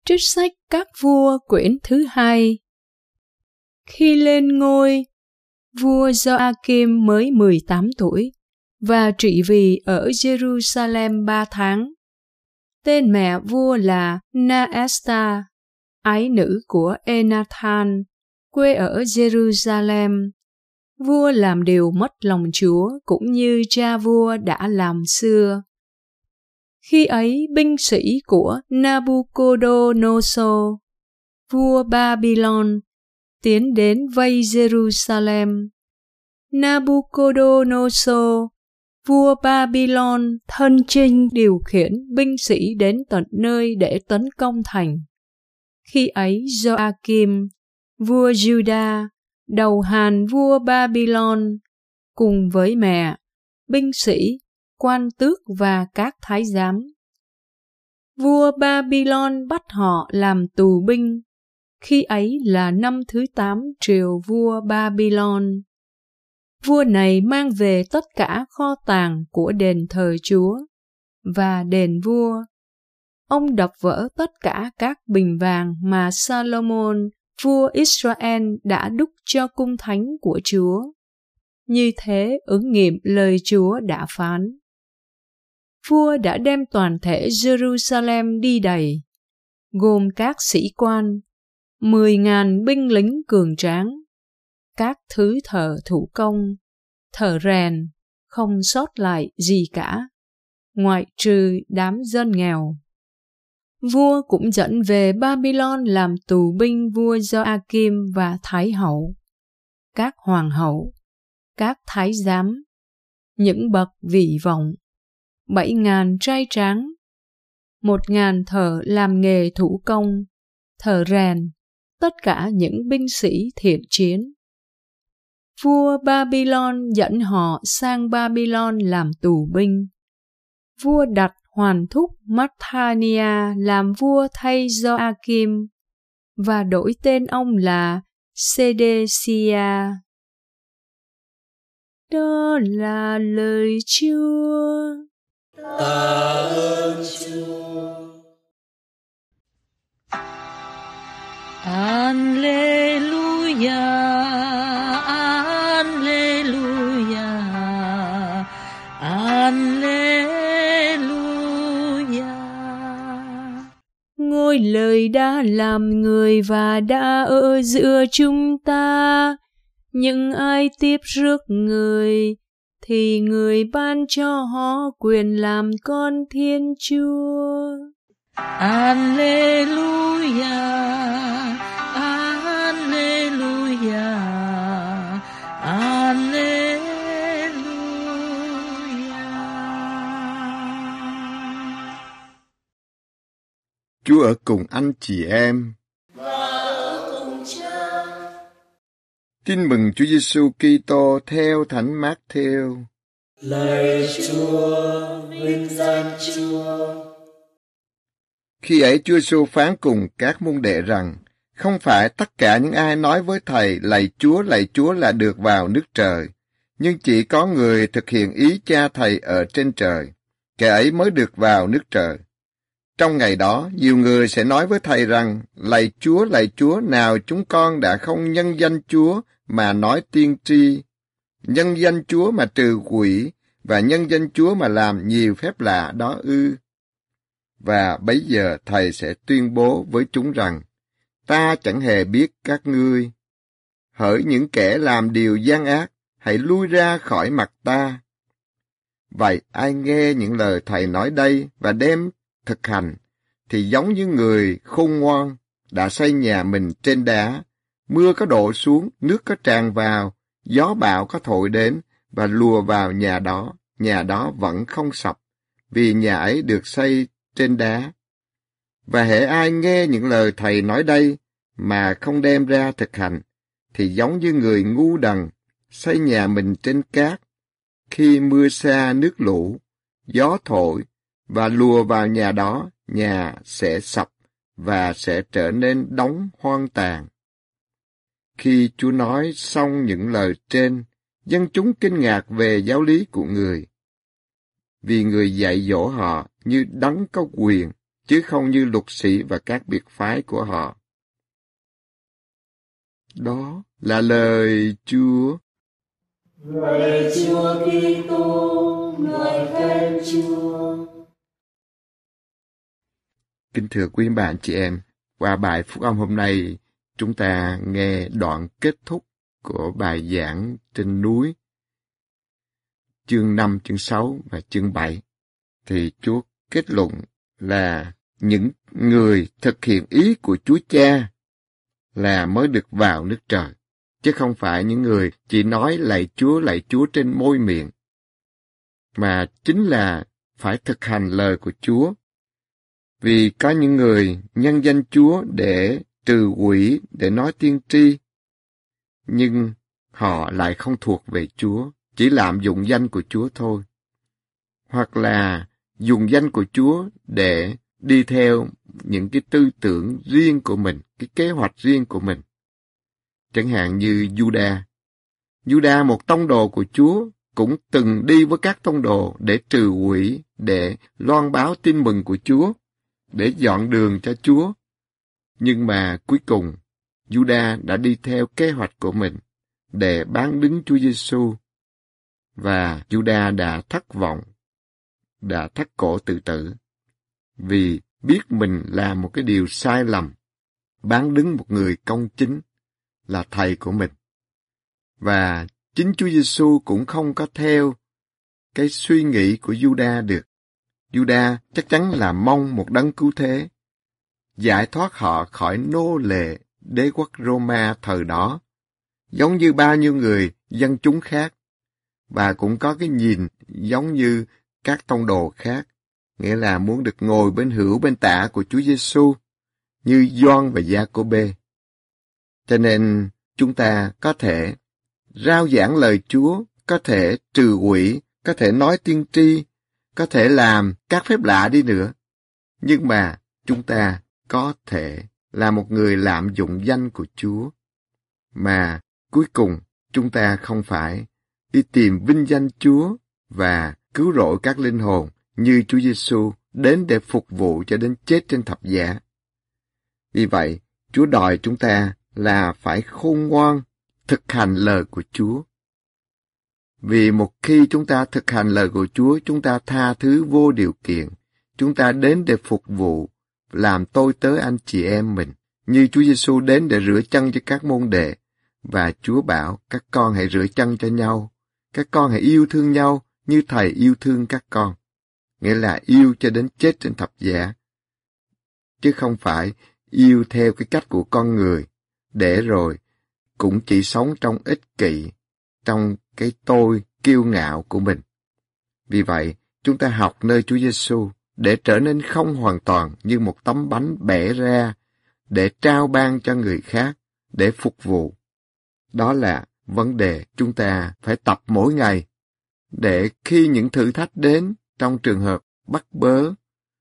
Trích sách Các Vua quyển thứ 2. Khi lên ngôi, vua Gioakim mới 18 tuổi và trị vì ở Jerusalem 3 tháng. Tên mẹ vua là Naesta, ái nữ của Enathan, quê ở Jerusalem. Vua làm điều mất lòng Chúa cũng như cha vua đã làm xưa. Khi ấy, binh sĩ của Nabucodonosor, vua Babylon, tiến đến vây Jerusalem. Nabucodonosor, vua Babylon, thân chinh điều khiển binh sĩ đến tận nơi để tấn công thành. Khi ấy, Gioakim, vua Juda, đầu hàng vua Babylon, cùng với mẹ, binh sĩ, quan tước và các thái giám. Vua Babylon bắt họ làm tù binh. Khi ấy là năm thứ 8 triều vua Babylon. Vua này mang về tất cả kho tàng của đền thờ Chúa và đền vua. Ông đập vỡ tất cả các bình vàng mà Salomon, vua Israel đã đúc cho cung thánh của Chúa. Như thế ứng nghiệm lời Chúa đã phán. Vua đã đem toàn thể Jerusalem đi đầy, gồm các sĩ quan, 10.000 binh lính cường tráng, các thứ thợ thủ công, thợ rèn, không sót lại gì cả, ngoại trừ đám dân nghèo. Vua cũng dẫn về Babylon làm tù binh vua Gioakim và thái hậu, các hoàng hậu, các thái giám, những bậc vị vọng, 7.000 trai tráng, 1.000 thợ làm nghề thủ công, thợ rèn, tất cả những binh sĩ thiện chiến. Vua Babylon dẫn họ sang Babylon làm tù binh. Vua đặt hoàn thúc Mattania làm vua thay Gioakim và đổi tên ông là Sedecia. Đó là lời Chúa. Tạ ơn Chúa. Alleluia, Alleluia, Alleluia. Ngôi Lời đã làm người và đã ở giữa chúng ta. Những ai tiếp rước người thì người ban cho họ quyền làm con Thiên Chúa. Alleluia, Alleluia, Alleluia. Chúa ở cùng anh chị em. Tin mừng Chúa Giêsu Kitô theo Thánh Mát-thêu. Lạy Chúa, vinh danh Chúa. Khi ấy Chúa Giêsu phán cùng các môn đệ rằng, không phải tất cả những ai nói với Thầy lạy Chúa là được vào nước trời, nhưng chỉ có người thực hiện ý Cha Thầy ở trên trời, kẻ ấy mới được vào nước trời. Trong ngày đó, nhiều người sẽ nói với Thầy rằng, lạy Chúa, nào chúng con đã không nhân danh Chúa mà nói tiên tri, nhân danh Chúa mà trừ quỷ, và nhân danh Chúa mà làm nhiều phép lạ đó ư? Và bấy giờ Thầy sẽ tuyên bố với chúng rằng, ta chẳng hề biết các ngươi. Hỡi những kẻ làm điều gian ác, hãy lui ra khỏi mặt ta. Vậy ai nghe những lời Thầy nói đây và đem thực hành, thì giống như người khôn ngoan đã xây nhà mình trên đá. Mưa có đổ xuống, nước có tràn vào, gió bão có thổi đến và lùa vào nhà đó vẫn không sập, vì nhà ấy được xây trên đá. Và hễ ai nghe những lời Thầy nói đây mà không đem ra thực hành, thì giống như người ngu đần xây nhà mình trên cát. Khi mưa sa nước lũ, gió thổi và lùa vào nhà đó, nhà sẽ sập và sẽ trở nên đống hoang tàn. Khi Chúa nói xong những lời trên, dân chúng kinh ngạc về giáo lý của người, vì người dạy dỗ họ như đấng có quyền chứ không như luật sĩ và các biệt phái của họ. Đó là lời Chúa. Lạy Chúa Kitô, ngợi khen Chúa. Kính thưa quý bạn chị em, qua bài phúc âm hôm nay, chúng ta nghe đoạn kết thúc của bài giảng trên núi, chương 5, chương 6 và chương 7. Thì Chúa kết luận là những người thực hiện ý của Chúa Cha là mới được vào nước trời, chứ không phải những người chỉ nói lạy Chúa trên môi miệng, mà chính là phải thực hành lời của Chúa. Vì có những người nhân danh Chúa để trừ quỷ, để nói tiên tri, nhưng họ lại không thuộc về Chúa, chỉ lạm dụng danh của Chúa thôi. Hoặc là dùng danh của Chúa để đi theo những cái tư tưởng riêng của mình, cái kế hoạch riêng của mình. Chẳng hạn như Juda. Juda, một tông đồ của Chúa, cũng từng đi với các tông đồ để trừ quỷ, để loan báo tin mừng của Chúa, để dọn đường cho Chúa. Nhưng mà cuối cùng, Juda đã đi theo kế hoạch của mình để bán đứng Chúa Giêsu, và Juda đã thất vọng, đã thắt cổ tự tử, vì biết mình làm một cái điều sai lầm, bán đứng một người công chính là thầy của mình. Và chính Chúa Giêsu cũng không có theo cái suy nghĩ của Juda được. Juda chắc chắn là mong một đấng cứu thế, giải thoát họ khỏi nô lệ đế quốc Roma thời đó, giống như bao nhiêu người dân chúng khác, và cũng có cái nhìn giống như các tông đồ khác, nghĩa là muốn được ngồi bên hữu bên tả của Chúa Giêsu, như Gioan và Gia-cô-bê. Cho nên chúng ta có thể rao giảng lời Chúa, có thể trừ quỷ, có thể nói tiên tri, có thể làm các phép lạ đi nữa, nhưng mà chúng ta có thể là một người lạm dụng danh của Chúa, mà cuối cùng chúng ta không phải đi tìm vinh danh Chúa và cứu rỗi các linh hồn như Chúa Giêsu đến để phục vụ cho đến chết trên thập giá. Vì vậy, Chúa đòi chúng ta là phải khôn ngoan thực hành lời của Chúa. Vì một khi chúng ta thực hành lời của Chúa, chúng ta tha thứ vô điều kiện, chúng ta đến để phục vụ, làm tôi tớ anh chị em mình, như Chúa Giêsu đến để rửa chân cho các môn đệ, và Chúa bảo các con hãy rửa chân cho nhau, các con hãy yêu thương nhau như Thầy yêu thương các con, nghĩa là yêu cho đến chết trên thập giá, chứ không phải yêu theo cái cách của con người, để rồi cũng chỉ sống trong ích kỷ, trong cái tôi kiêu ngạo của mình. Vì vậy, chúng ta học nơi Chúa Giêsu để trở nên không hoàn toàn như một tấm bánh bẻ ra, để trao ban cho người khác, để phục vụ. Đó là vấn đề chúng ta phải tập mỗi ngày, để khi những thử thách đến trong trường hợp bắt bớ,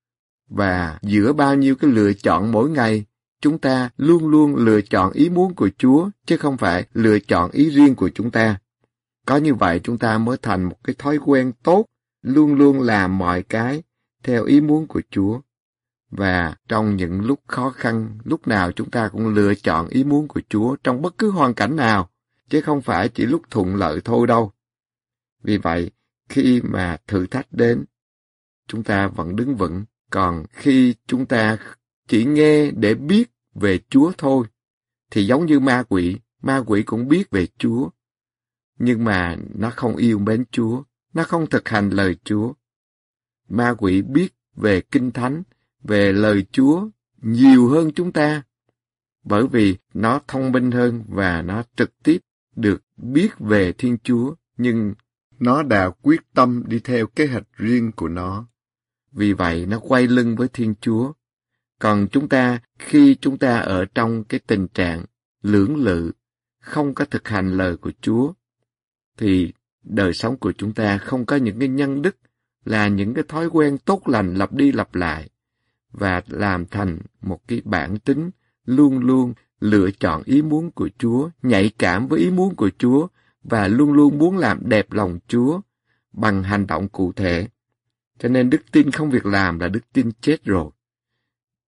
và giữa bao nhiêu cái lựa chọn mỗi ngày, chúng ta luôn luôn lựa chọn ý muốn của Chúa, chứ không phải lựa chọn ý riêng của chúng ta. Có như vậy chúng ta mới thành một cái thói quen tốt, luôn luôn làm mọi cái theo ý muốn của Chúa. Và trong những lúc khó khăn, lúc nào chúng ta cũng lựa chọn ý muốn của Chúa trong bất cứ hoàn cảnh nào, chứ không phải chỉ lúc thuận lợi thôi đâu. Vì vậy, khi mà thử thách đến, chúng ta vẫn đứng vững. Còn khi chúng ta chỉ nghe để biết về Chúa thôi, thì giống như ma quỷ cũng biết về Chúa, nhưng mà nó không yêu mến Chúa, nó không thực hành lời Chúa. Ma quỷ biết về Kinh Thánh, về lời Chúa nhiều hơn chúng ta, bởi vì nó thông minh hơn và nó trực tiếp được biết về Thiên Chúa, nhưng nó đã quyết tâm đi theo kế hoạch riêng của nó. Vì vậy nó quay lưng với Thiên Chúa. Còn chúng ta, khi chúng ta ở trong cái tình trạng lưỡng lự, không có thực hành lời của Chúa, thì đời sống của chúng ta không có những cái nhân đức, là những cái thói quen tốt lành lặp đi lặp lại, và làm thành một cái bản tính luôn luôn lựa chọn ý muốn của Chúa, nhạy cảm với ý muốn của Chúa, và luôn luôn muốn làm đẹp lòng Chúa bằng hành động cụ thể. Cho nên đức tin không việc làm là đức tin chết rồi.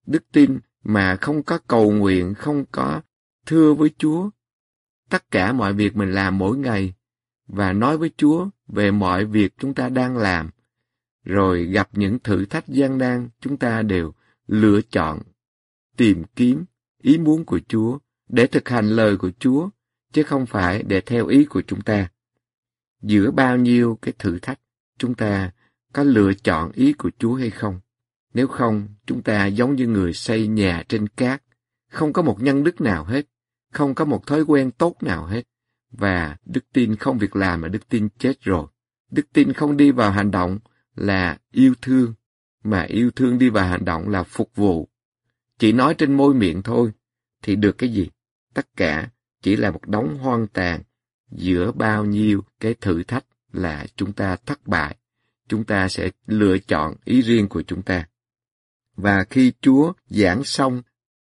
Đức tin mà không có cầu nguyện, không có thưa với Chúa tất cả mọi việc mình làm mỗi ngày và nói với Chúa về mọi việc chúng ta đang làm, rồi gặp những thử thách gian nan, chúng ta đều lựa chọn tìm kiếm ý muốn của Chúa để thực hành lời của Chúa, chứ không phải để theo ý của chúng ta. Giữa bao nhiêu cái thử thách, chúng ta có lựa chọn ý của Chúa hay không? Nếu không, chúng ta giống như người xây nhà trên cát, không có một nhân đức nào hết, không có một thói quen tốt nào hết. Và đức tin không việc làm mà đức tin chết rồi. Đức tin không đi vào hành động là yêu thương, mà yêu thương đi vào hành động là phục vụ. Chỉ nói trên môi miệng thôi, thì được cái gì? Tất cả chỉ là một đống hoang tàn giữa bao nhiêu cái thử thách là chúng ta thất bại. Chúng ta sẽ lựa chọn ý riêng của chúng ta. Và khi Chúa giảng xong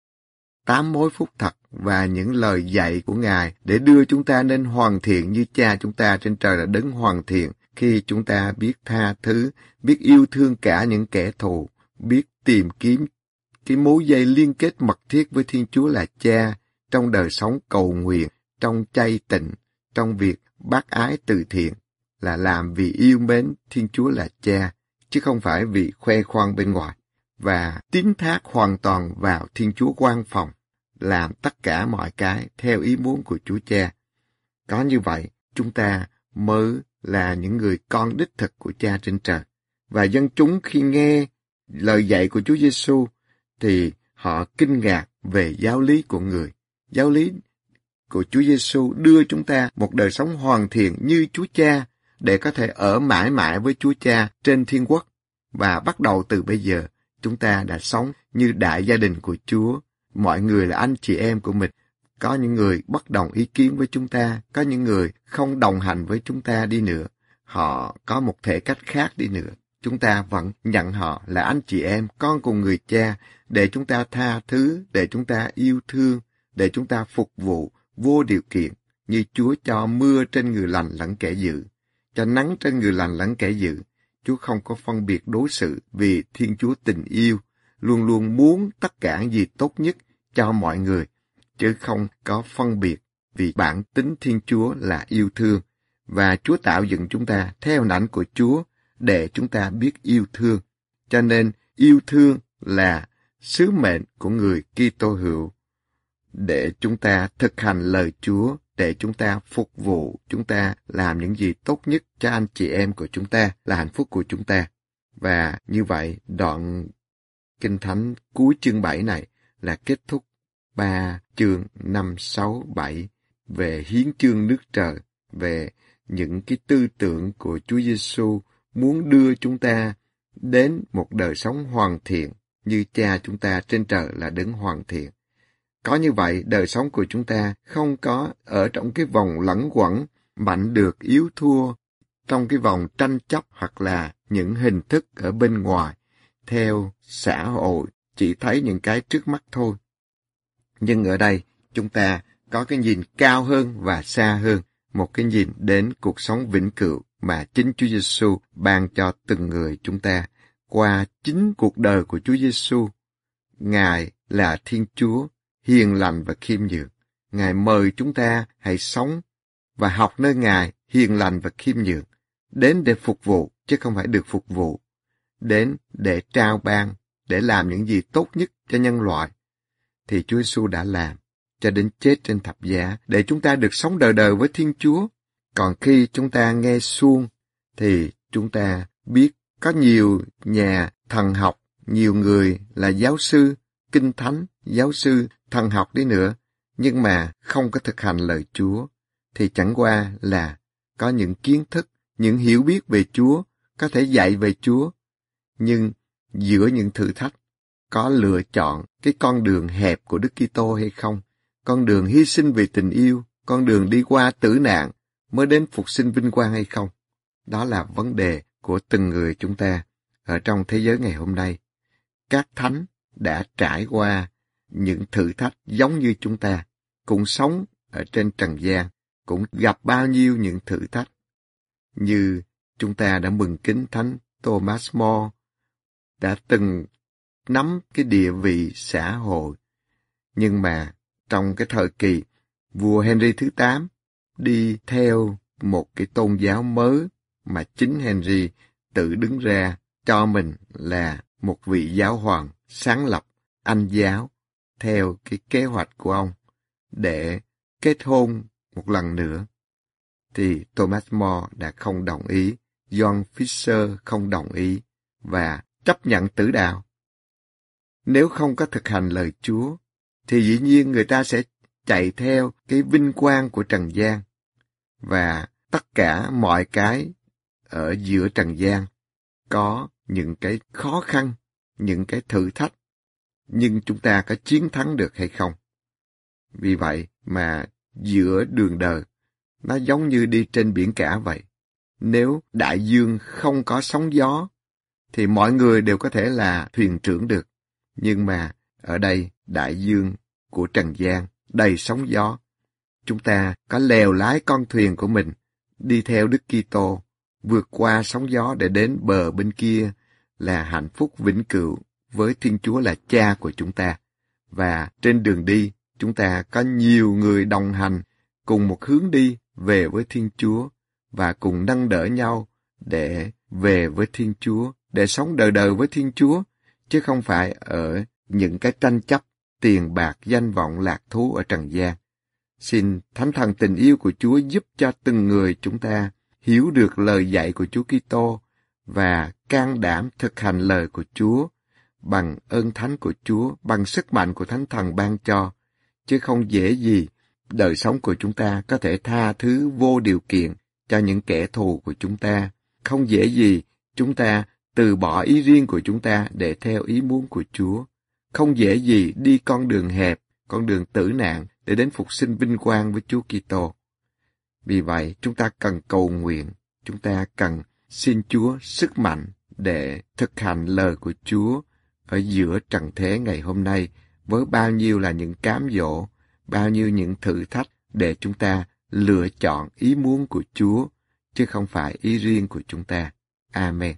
8 mối phúc thật và những lời dạy của Ngài để đưa chúng ta nên hoàn thiện như Cha chúng ta trên trời là đấng hoàn thiện, khi chúng ta biết tha thứ, biết yêu thương cả những kẻ thù, biết tìm kiếm cái mối dây liên kết mật thiết với Thiên Chúa là Cha trong đời sống cầu nguyện, trong chay tịnh, trong việc bác ái từ thiện, là làm vì yêu mến Thiên Chúa là Cha, chứ không phải vì khoe khoang bên ngoài, và tín thác hoàn toàn vào Thiên Chúa quan phòng, làm tất cả mọi cái theo ý muốn của Chúa Cha. Có như vậy, chúng ta mới là những người con đích thực của Cha trên trời. Và dân chúng khi nghe lời dạy của Chúa Giêsu thì họ kinh ngạc về giáo lý của người. Giáo lý của Chúa Giêsu đưa chúng ta một đời sống hoàn thiện như Chúa Cha để có thể ở mãi mãi với Chúa Cha trên thiên quốc. Và bắt đầu từ bây giờ, chúng ta đã sống như đại gia đình của Chúa. Mọi người là anh chị em của mình. Có những người bất đồng ý kiến với chúng ta, có những người không đồng hành với chúng ta đi nữa. Họ có một thể cách khác đi nữa. Chúng ta vẫn nhận họ là anh chị em, con cùng người Cha, để chúng ta tha thứ, để chúng ta yêu thương, để chúng ta phục vụ vô điều kiện, như Chúa cho mưa trên người lành lẫn kẻ dữ, cho nắng trên người lành lẫn kẻ dữ. Chúa không có phân biệt đối xử vì Thiên Chúa tình yêu, luôn luôn muốn tất cả những gì tốt nhất cho mọi người, chứ không có phân biệt vì bản tính Thiên Chúa là yêu thương. Và Chúa tạo dựng chúng ta theo hình ảnh của Chúa để chúng ta biết yêu thương. Cho nên yêu thương là sứ mệnh của người Kitô hữu, để chúng ta thực hành lời Chúa, để chúng ta phục vụ, chúng ta làm những gì tốt nhất cho anh chị em của chúng ta, là hạnh phúc của chúng ta. Và như vậy, đoạn Kinh Thánh cuối chương 7 này là kết thúc 3 chương 5, 6, 7 về hiến chương nước trời, về những cái tư tưởng của Chúa Giêsu muốn đưa chúng ta đến một đời sống hoàn thiện như Cha chúng ta trên trời là đấng hoàn thiện. Có như vậy, đời sống của chúng ta không có ở trong cái vòng lẩn quẩn, mạnh được yếu thua, trong cái vòng tranh chấp hoặc là những hình thức ở bên ngoài, theo xã hội, chỉ thấy những cái trước mắt thôi. Nhưng ở đây, chúng ta có cái nhìn cao hơn và xa hơn, một cái nhìn đến cuộc sống vĩnh cửu mà chính Chúa Giêsu ban cho từng người chúng ta qua chính cuộc đời của Chúa Giêsu. Ngài là Thiên Chúa hiền lành và khiêm nhường. Ngài mời chúng ta hãy sống và học nơi Ngài hiền lành và khiêm nhường, đến để phục vụ chứ không phải được phục vụ, đến để trao ban, để làm những gì tốt nhất cho nhân loại. Thì Chúa Giêsu đã làm cho đến chết trên thập giá để chúng ta được sống đời đời với Thiên Chúa. Còn khi chúng ta nghe suông thì chúng ta biết có nhiều nhà thần học, nhiều người là giáo sư kinh thánh, giáo sư thần học đi nữa, nhưng mà không có thực hành lời Chúa, thì chẳng qua là có những kiến thức, những hiểu biết về Chúa, có thể dạy về Chúa, nhưng giữa những thử thách có lựa chọn cái con đường hẹp của Đức Kitô hay không, con đường hy sinh vì tình yêu, con đường đi qua tử nạn mới đến phục sinh vinh quang hay không. Đó là vấn đề của từng người chúng ta ở trong thế giới ngày hôm nay. Các thánh đã trải qua những thử thách giống như chúng ta, cũng sống ở trên trần gian, cũng gặp bao nhiêu những thử thách. Như chúng ta đã mừng kính Thánh Thomas More, đã từng nắm cái địa vị xã hội. Nhưng mà trong cái thời kỳ vua Henry thứ 8 đi theo một cái tôn giáo mới mà chính Henry tự đứng ra cho mình là một vị giáo hoàng sáng lập Anh giáo theo cái kế hoạch của ông để kết hôn một lần nữa, thì Thomas More đã không đồng ý, John Fisher không đồng ý và chấp nhận tử đạo. Nếu không có thực hành lời Chúa, thì dĩ nhiên người ta sẽ chạy theo cái vinh quang của trần gian, và tất cả mọi cái ở giữa trần gian có những cái khó khăn, những cái thử thách, nhưng chúng ta có chiến thắng được hay không? Vì vậy mà giữa đường đời, nó giống như đi trên biển cả vậy. Nếu đại dương không có sóng gió, thì mọi người đều có thể là thuyền trưởng được. Nhưng mà ở đây, đại dương của trần gian đầy sóng gió. Chúng ta có lèo lái con thuyền của mình, đi theo Đức Kitô, vượt qua sóng gió để đến bờ bên kia là hạnh phúc vĩnh cửu với Thiên Chúa là Cha của chúng ta. Và trên đường đi, chúng ta có nhiều người đồng hành cùng một hướng đi về với Thiên Chúa và cùng nâng đỡ nhau để về với Thiên Chúa, để sống đời đời với Thiên Chúa, chứ không phải ở những cái tranh chấp, tiền bạc, danh vọng, lạc thú ở trần gian. Xin Thánh Thần tình yêu của Chúa giúp cho từng người chúng ta hiểu được lời dạy của Chúa Kitô và can đảm thực hành lời của Chúa bằng ơn thánh của Chúa, bằng sức mạnh của Thánh Thần ban cho, chứ không dễ gì đời sống của chúng ta có thể tha thứ vô điều kiện cho những kẻ thù của chúng ta. Không dễ gì chúng ta từ bỏ ý riêng của chúng ta để theo ý muốn của Chúa. Không dễ gì đi con đường hẹp, con đường tử nạn để đến phục sinh vinh quang với Chúa Kitô. Vì vậy, chúng ta cần cầu nguyện, chúng ta cần xin Chúa sức mạnh để thực hành lời của Chúa ở giữa trần thế ngày hôm nay, với bao nhiêu là những cám dỗ, bao nhiêu những thử thách để chúng ta lựa chọn ý muốn của Chúa, chứ không phải ý riêng của chúng ta. Amen.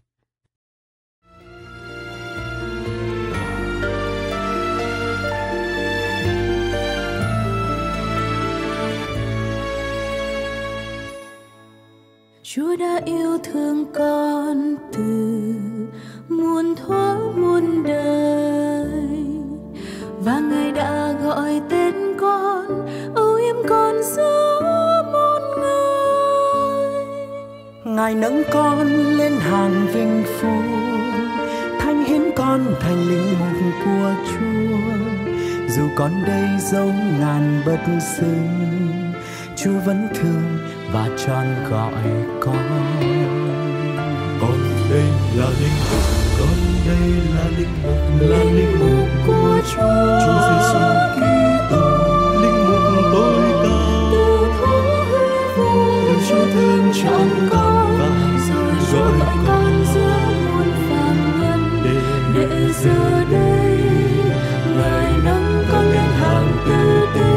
Chúa đã yêu thương con từ muôn thuở muôn đời, và Ngài đã gọi tên con, âu yếm con giữa muôn người. Ngài nâng con lên hàng vinh phúc, thánh hiến con thành linh mục của Chúa. Dù con đây giống ngàn bất xứng, Chúa vẫn thương và tròn gọi con. Con đây là linh mục, con đây là linh mục, là linh mục của Chúa. Chúa Giêsu Kitô, linh mục tối cao. Từ thuở hư vô, Chúa thương chọn con và rồi gọi con giữa muôn phàm nhân. Để giờ đây Ngài nâng con lên hàng tử tế.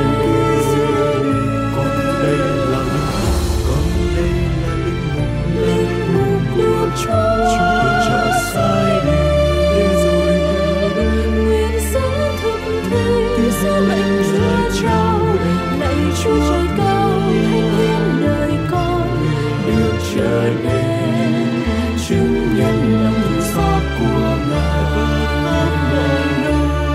Chúa cho sai đi để rồi nguyện sẽ thực thi từ giờ lệnh giờ trao. Lạy Chúa trời cao, thánh hiến đời con được trở nên chứng nhân lòng thương xót của Ngài.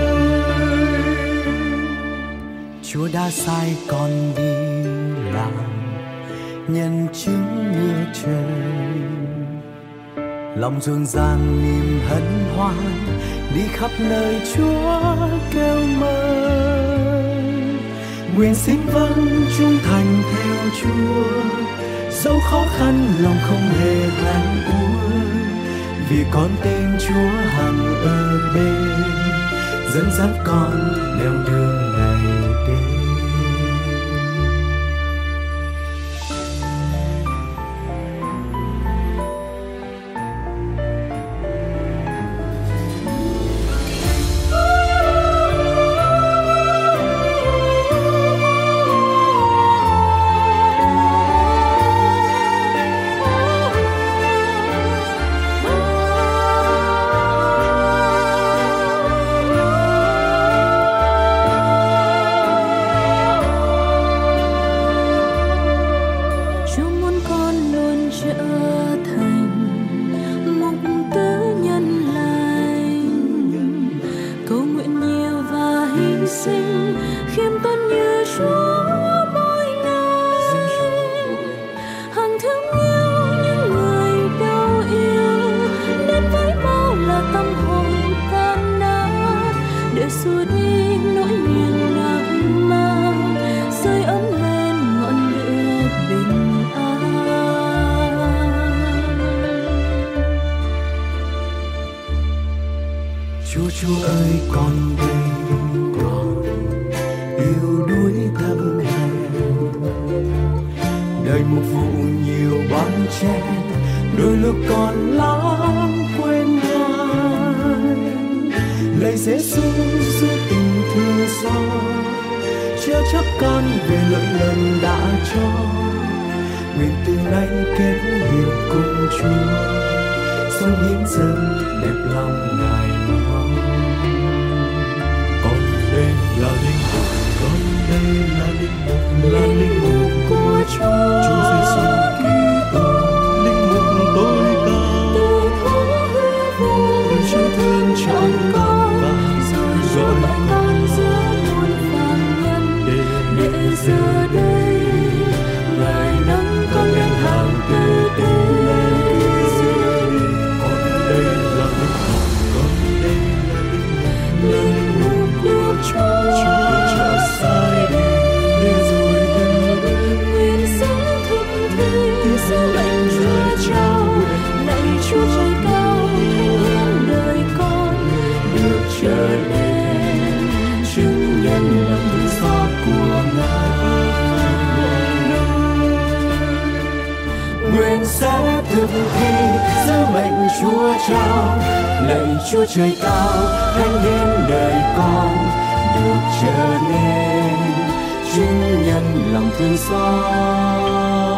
Chúa đã sai con đi làm nhân chứng như trời, lòng rộn ràng niềm hân hoan, đi khắp nơi Chúa kêu mời. Nguyện xin vâng trung thành theo Chúa, dẫu khó khăn lòng không hề than ủi, vì con tên Chúa hằng ở bên, dẫn dắt con nẻo đường ngày đêm. Chúa ơi, con đây còn yêu núi thâm hèn, đời một vụ nhiều bón chen, đôi lúc còn lãng quên ngoan. Lạy Giêsu giữa tình thương gió, chứa chấp con về lỗi lầm đã cho, nguyện từ nay kết hiệp cùng Chúa, sống hiến dâng đẹp lòng Ngài mong. Con đây là linh mục, con đây là linh mục, là linh mục của Chúa Giêsu Kitô, linh mục tối cao. từ thuở hư vô Chúa thương chọn con, rồi gọi con giữa muôn phàm nhân, để giờ đây Ngài nâng con lên hàng tử tế. Con đây là linh mục, con đây là linh mục Của Chúa cho sai đi, để rồi từ đây nguyện sẽ thực thi sứ mệnh Chúa trao. Lạy Chúa trời cao, thánh hiến đời con được trở nên chứng nhân lòng thương xót của Ngài. nguyện sẽ thực thi sứ mệnh Chúa trao. Lạy Chúa trời cao, thánh hiến đời con được trở nên chứng nhân lòng thương xót.